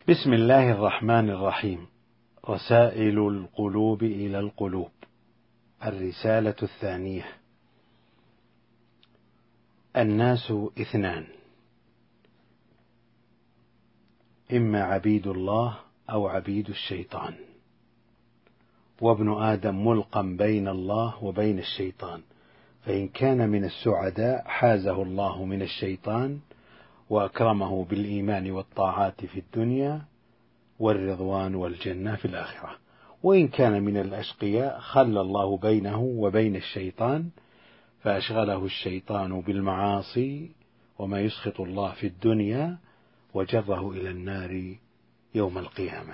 بسم الله الرحمن الرحيم. رسائل القلوب إلى القلوب. الرسالة الثانية. الناس اثنان: إما عبيد الله أو عبيد الشيطان، وابن آدم ملقى بين الله وبين الشيطان، فإن كان من السعداء حازه الله من الشيطان وأكرمه بالإيمان والطاعات في الدنيا والرضوان والجنة في الآخرة، وإن كان من الأشقياء خلى الله بينه وبين الشيطان فأشغله الشيطان بالمعاصي وما يسخط الله في الدنيا وجره إلى النار يوم القيامة.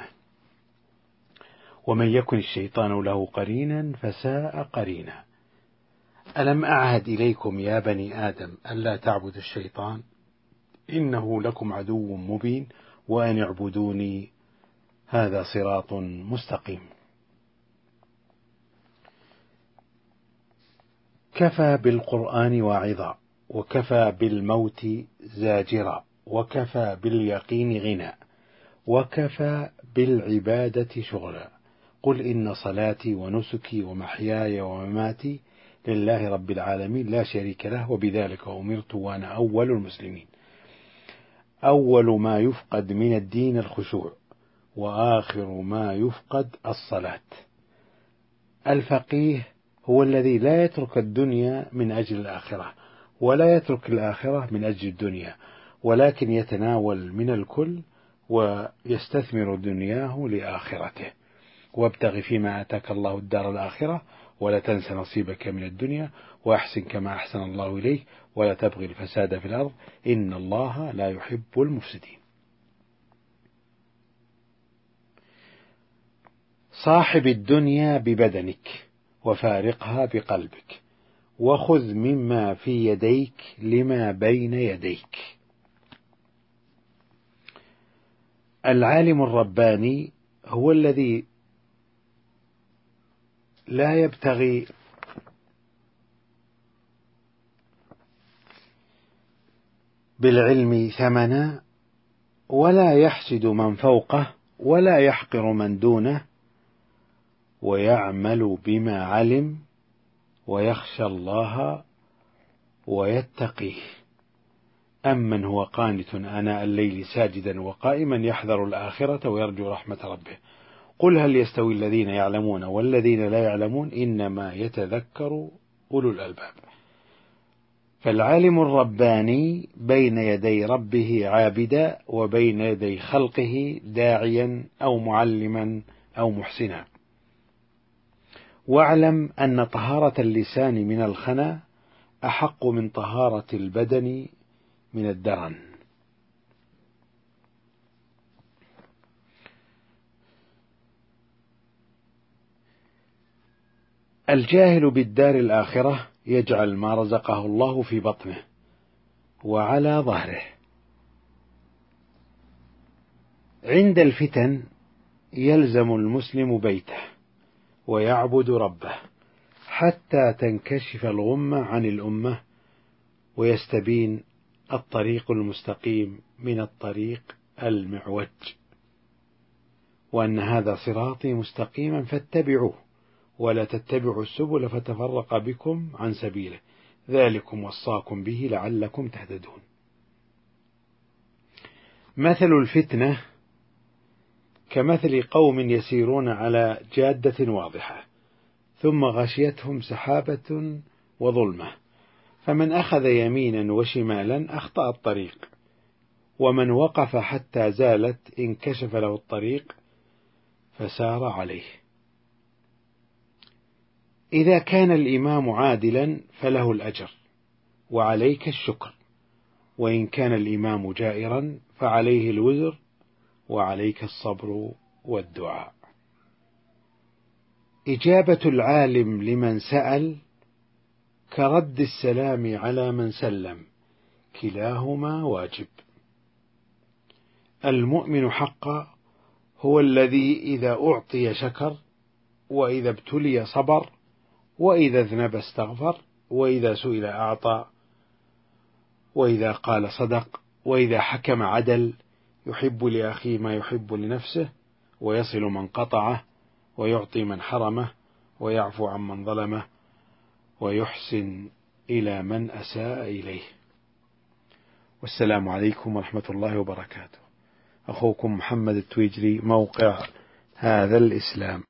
ومن يكن الشيطان له قرينا فساء قرينا. ألم أعهد إليكم يا بني آدم ألا تعبدوا الشيطان إنه لكم عدو مبين وأن اعبدوني هذا صراط مستقيم. كفى بالقرآن واعظا، وكفى بالموت زاجرا، وكفى باليقين غنى، وكفى بالعبادة شغلا. قل إن صلاتي ونسكي ومحياي ومماتي لله رب العالمين لا شريك له وبذلك أمرت وأنا أول المسلمين. أول ما يفقد من الدين الخشوع، وآخر ما يفقد الصلاة. الفقيه هو الذي لا يترك الدنيا من أجل الآخرة، ولا يترك الآخرة من أجل الدنيا، ولكن يتناول من الكل ويستثمر دنياه لآخرته. وابتغ فيما آتاك الله الدار الآخرة ولا تنس نصيبك من الدنيا وأحسن كما أحسن الله إليك ولا تبغي الفساد في الأرض إن الله لا يحب المفسدين. صاحب الدنيا ببدنك وفارقها بقلبك، وخذ مما في يديك لما بين يديك. العالم الرباني هو الذي لا يبتغي بالعلم ثمنا، ولا يحسد من فوقه، ولا يحقر من دونه، ويعمل بما علم، ويخشى الله ويتقيه. أمن هو قانت آناء الليل ساجدا وقائما يحذر الآخرة ويرجو رحمة ربه. قل هل يستوي الذين يعلمون والذين لا يعلمون إنما يتذكر أولو الألباب. فالعالم الرباني بين يدي ربه عابدا، وبين يدي خلقه داعيا أو معلما أو محسنا. واعلم أن طهارة اللسان من الخنا أحق من طهارة البدن من الدرن. الجاهل بالدار الآخرة يجعل ما رزقه الله في بطنه وعلى ظهره. عند الفتن يلزم المسلم بيته ويعبد ربه حتى تنكشف الغمة عن الأمة ويستبين الطريق المستقيم من الطريق المعوج، وأن هذا صراطي مستقيما فاتبعوه ولا تتبعوا السبل فتفرق بكم عن سبيله ذلكم وصاكم به لعلكم تهتدون. مثل الفتنة كمثل قوم يسيرون على جادة واضحة ثم غشيتهم سحابة وظلمة، فمن أخذ يمينا وشمالا أخطأ الطريق، ومن وقف حتى زالت انكشف له الطريق فسار عليه. إذا كان الإمام عادلا فله الأجر وعليك الشكر، وإن كان الإمام جائرا فعليه الوزر وعليك الصبر والدعاء. إجابة العالم لمن سأل كرد السلام على من سلم، كلاهما واجب. المؤمن حقا هو الذي إذا أعطي شكر، وإذا ابتلي صبر، وإذا اذنب استغفر، وإذا سئل أعطى، وإذا قال صدق، وإذا حكم عدل، يحب لأخيه ما يحب لنفسه، ويصل من قطعه، ويعطي من حرمه، ويعفو عن من ظلمه، ويحسن إلى من أساء إليه. والسلام عليكم ورحمة الله وبركاته. أخوكم محمد التويجري، موقع هذا الإسلام.